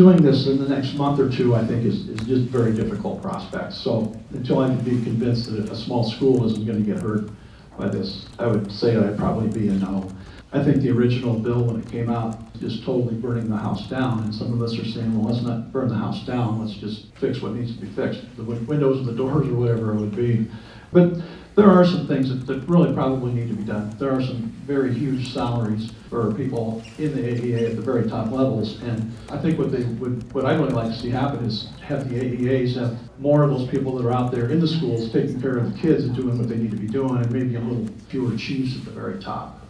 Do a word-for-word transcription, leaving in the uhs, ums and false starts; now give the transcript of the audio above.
doing this in the next month or two, I think, is, is just very difficult prospects. So until I can be convinced that a small school isn't going to get hurt by this, I would say I'd probably be a no. I think the original bill, when it came out, just totally burning the house down, and some of us are saying, well, let's not burn the house down, let's just fix what needs to be fixed, the windows and the doors or whatever it would be. But there are some things that, that really probably need to be done. There are some very huge salaries for people in the A E A at the very top levels, and I think what they would, what I'd really like to see happen is have the A E As have more of those people that are out there in the schools taking care of the kids and doing what they need to be doing, and maybe a little fewer chiefs at the very top.